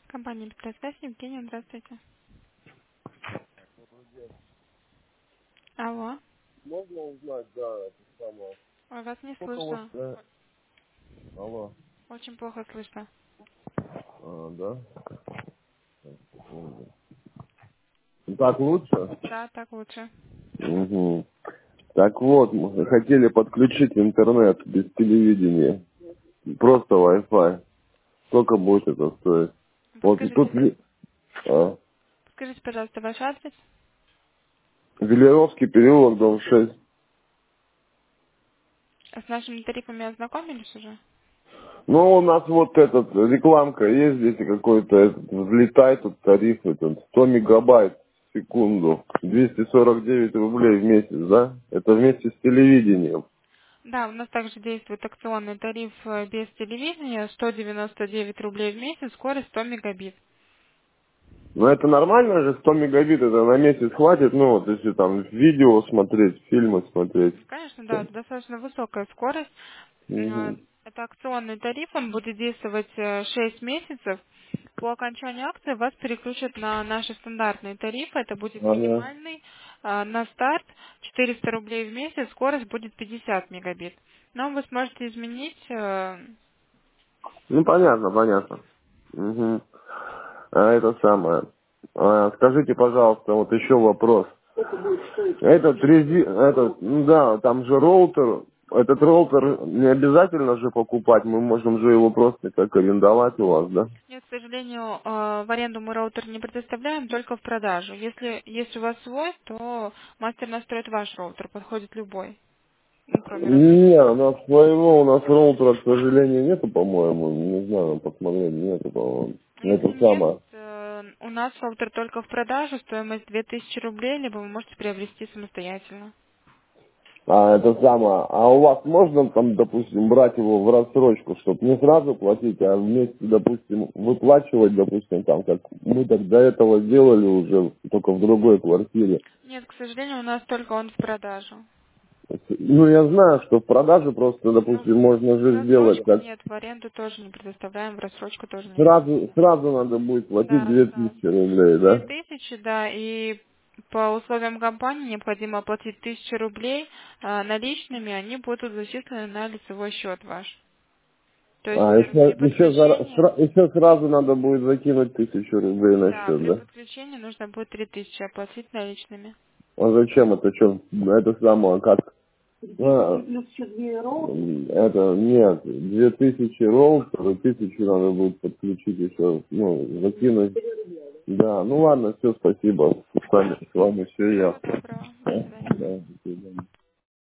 Компания «Петросвязь», Евгения, здравствуйте. Алло, Можно узнать, да, это самое. ой, вас не Сколько у вас... слышно. Алло. Очень плохо слышно. Да? Секунду. Так лучше? Да, так лучше. Угу. Так вот, мы хотели подключить интернет без телевидения. Просто Wi-Fi. Сколько будет это стоить? Вот и тут... Подскажите, А, подскажите, пожалуйста, ваш адрес. Велеровский переулок, дом 6. С нашими тарифами ознакомились уже? Ну, у нас вот этот, рекламка есть здесь какой-то, взлетает тут тариф, этот, 100 мегабайт в секунду, 249 рублей в месяц, да? Это вместе с телевидением. Да, у нас также действует акционный тариф без телевидения, 199 рублей в месяц, скорость 100 мегабит. Но это нормально же, 100 мегабит, это на месяц хватит, ну, вот если там видео смотреть, фильмы смотреть. Конечно, да, это достаточно высокая скорость. Угу. Это акционный тариф, он будет действовать 6 месяцев. По окончанию акции вас переключат на наши стандартные тарифы. Это будет Ага. минимальный на старт 400 рублей в месяц, скорость будет 50 мегабит. Но вы сможете изменить. Ну, понятно, понятно. Угу. А это самое. Скажите, пожалуйста, вот еще вопрос. Ну да, там же роутер. Этот роутер не обязательно же покупать, мы можем же его просто как арендовать у вас, да? Нет, к сожалению, в аренду мы роутер не предоставляем, только в продажу. Если есть у вас свой, то мастер настроит ваш роутер, подходит любой, ну, кроме Не, распределителя. у нас роутера, к сожалению, нету, по-моему. Не знаю, надо посмотреть, нету, по-моему. Если Это нет, самое. у нас роутер только в продажу, стоимость 2000 рублей, либо вы можете приобрести самостоятельно. Это самое. А у вас можно там, допустим, брать его в рассрочку, чтобы не сразу платить, а вместе, допустим, выплачивать, допустим, там, как мы так до этого делали уже, только в другой квартире. Нет, к сожалению, у нас только он в продажу. Ну, я знаю, что в продаже просто, Ну, допустим, можно в же сделать рассрочку как нет, в аренду тоже не предоставляем, в рассрочку тоже не сразу, предоставляем. сразу надо будет платить Да, 2000 сразу. рублей, Две да? тысячи, да, и по условиям компании необходимо оплатить 1000 рублей наличными, они будут зачислены на лицевой счет ваш. То есть А, при подключении, еще сразу надо будет закинуть 1000 рублей на да, счет, при да? подключении нужно будет 3000 оплатить наличными. А зачем это что? Это самое, как? Это, нет, 2000 роутер, и 1000 надо будет подключить еще, ну, закинуть. Да, ну ладно, все, спасибо. С вами все Всего ясно. доброго, до свидания. Да, до свидания.